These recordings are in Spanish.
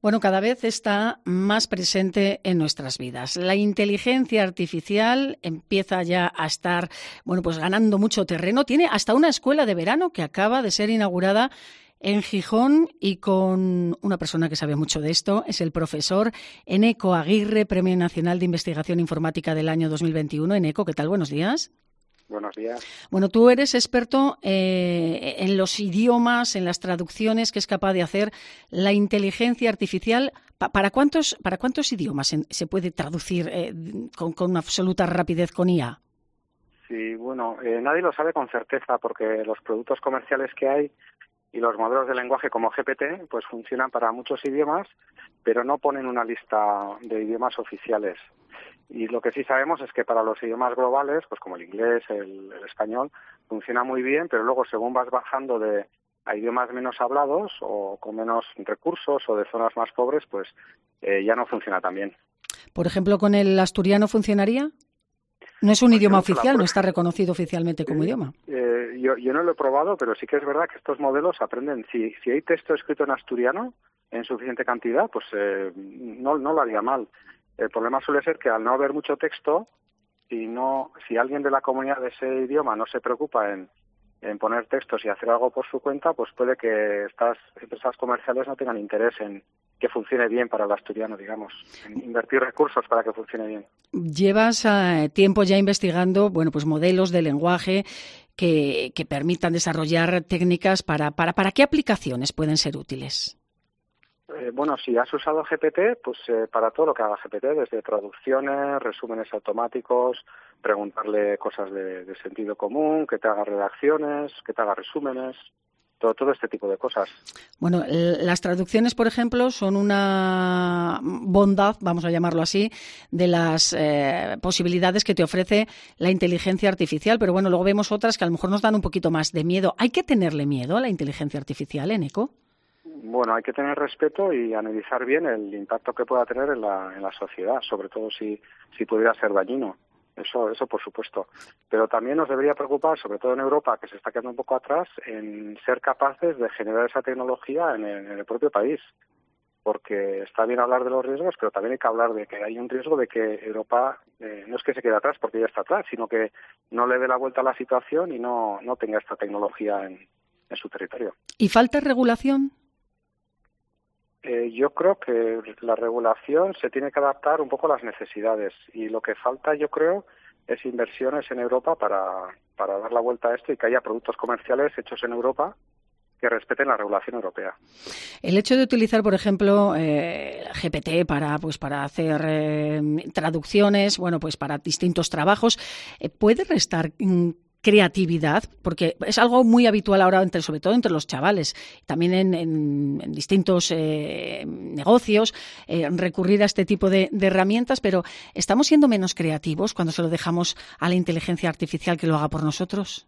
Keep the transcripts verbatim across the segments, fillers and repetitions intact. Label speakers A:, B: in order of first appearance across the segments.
A: Bueno, cada vez está más presente en nuestras vidas. La inteligencia artificial empieza ya a estar, bueno, pues ganando mucho terreno. Tiene hasta una escuela de verano que acaba de ser inaugurada en Gijón y con una persona que sabe mucho de esto. Es el profesor Eneko Aguirre, Premio Nacional de Investigación Informática del año dos mil veintiuno. Eneko, ¿qué tal? Buenos días.
B: Buenos días.
A: Bueno, tú eres experto eh, en los idiomas, en las traducciones que es capaz de hacer la inteligencia artificial. Pa ¿Para cuántos, para cuántos idiomas en, se puede traducir eh, con, con absoluta rapidez con I A?
B: Sí, bueno, eh, nadie lo sabe con certeza porque los productos comerciales que hay y los modelos de lenguaje como G P T pues funcionan para muchos idiomas, pero no ponen una lista de idiomas oficiales. Y lo que sí sabemos es que para los idiomas globales, pues como el inglés, el, el español, funciona muy bien, pero luego según vas bajando de a idiomas menos hablados o con menos recursos o de zonas más pobres, pues eh, ya no funciona tan bien.
A: Por ejemplo, ¿con el asturiano funcionaría? No es un
B: pues
A: idioma
B: no,
A: oficial, no está reconocido oficialmente como
B: eh,
A: idioma.
B: Eh, yo, yo no lo he probado, pero sí que es verdad que estos modelos aprenden. Si, si hay texto escrito en asturiano en suficiente cantidad, pues eh, no, no lo haría mal. El problema suele ser que al no haber mucho texto, si no, si alguien de la comunidad de ese idioma no se preocupa en, en poner textos y hacer algo por su cuenta, pues puede que estas empresas comerciales no tengan interés en que funcione bien para el asturiano, digamos, en invertir recursos para que funcione bien.
A: Llevas eh, tiempo ya investigando, bueno, pues modelos de lenguaje que, que permitan desarrollar técnicas para, para, ¿para qué aplicaciones pueden ser útiles?
B: Eh, bueno, si has usado G P T, pues eh, para todo lo que haga G P T, desde traducciones, resúmenes automáticos, preguntarle cosas de, de sentido común, que te haga redacciones, que te haga resúmenes, todo, todo este tipo de cosas.
A: Bueno, las traducciones, por ejemplo, son una bondad, vamos a llamarlo así, de las eh, posibilidades que te ofrece la inteligencia artificial, pero bueno, luego vemos otras que a lo mejor nos dan un poquito más de miedo. ¿Hay que tenerle miedo a la inteligencia artificial, Eneko?
B: Bueno, hay que tener respeto y analizar bien el impacto que pueda tener en la, en la sociedad, sobre todo si, si pudiera ser dañino. Eso, eso por supuesto. Pero también nos debería preocupar, sobre todo en Europa, que se está quedando un poco atrás, en ser capaces de generar esa tecnología en el, en el propio país. Porque está bien hablar de los riesgos, pero también hay que hablar de que hay un riesgo de que Europa eh, no es que se quede atrás porque ya está atrás, sino que no le dé la vuelta a la situación y no, no tenga esta tecnología en, en su territorio.
A: ¿Y falta regulación?
B: Eh, yo creo que la regulación se tiene que adaptar un poco a las necesidades y lo que falta, yo creo, es inversiones en Europa para, para dar la vuelta a esto y que haya productos comerciales hechos en Europa que respeten la regulación europea.
A: El hecho de utilizar, por ejemplo, eh, G P T para, pues, para hacer eh, traducciones, bueno, pues para distintos trabajos, eh, ¿puede restar mm, creatividad? Porque es algo muy habitual ahora, entre, sobre todo entre los chavales, también en, en, en distintos eh, negocios, eh, recurrir a este tipo de, de herramientas, pero ¿estamos siendo menos creativos cuando se lo dejamos a la inteligencia artificial que lo haga por nosotros?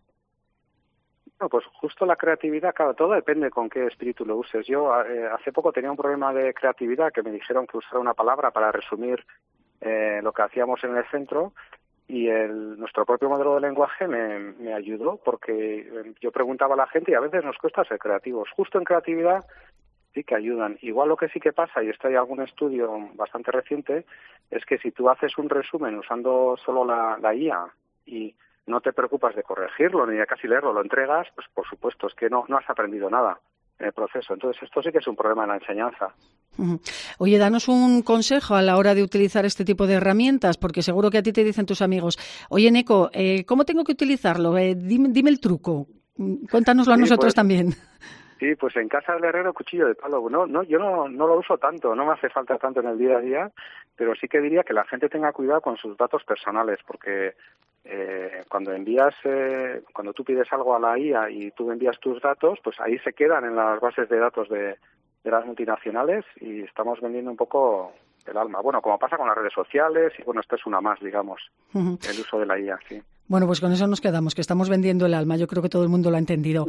B: No, pues justo la creatividad, claro, todo depende con qué espíritu lo uses. Yo eh, hace poco tenía un problema de creatividad que me dijeron que usara una palabra para resumir eh, lo que hacíamos en el centro. Y el, nuestro propio modelo de lenguaje me, me ayudó porque yo preguntaba a la gente y a veces nos cuesta ser creativos. Justo en creatividad sí que ayudan. Igual lo que sí que pasa, y esto hay algún estudio bastante reciente, es que si tú haces un resumen usando solo la, la I A y no te preocupas de corregirlo ni de casi leerlo, lo entregas, pues por supuesto es que no, no has aprendido nada en el proceso. Entonces esto sí que es un problema en la enseñanza.
A: Oye, danos un consejo a la hora de utilizar este tipo de herramientas, porque seguro que a ti te dicen tus amigos, oye, Eneko, eh, ¿cómo tengo que utilizarlo? Eh, dime, dime el truco. Cuéntanoslo a
B: sí,
A: nosotros
B: pues,
A: también.
B: Sí, pues en casa del herrero cuchillo de palo. No, no, yo no, no lo uso tanto, no me hace falta tanto en el día a día, pero sí que diría que la gente tenga cuidado con sus datos personales, porque eh, cuando envías, eh, cuando tú pides algo a la I A y tú envías tus datos, pues ahí se quedan en las bases de datos de, de las multinacionales y estamos vendiendo un poco el alma. Bueno, como pasa con las redes sociales, y bueno, esto es una más, digamos, uh-huh. el uso de la I A, sí.
A: Bueno, pues con eso nos quedamos, que estamos vendiendo el alma. Yo creo que todo el mundo lo ha entendido.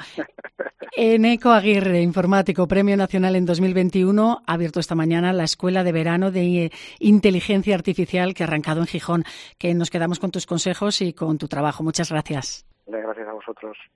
A: Eneko Aguirre, informático, Premio Nacional en dos mil veintiuno, ha abierto esta mañana la Escuela de Verano de Inteligencia Artificial que ha arrancado en Gijón. Que nos quedamos con tus consejos y con tu trabajo. Muchas gracias.
B: Gracias a vosotros.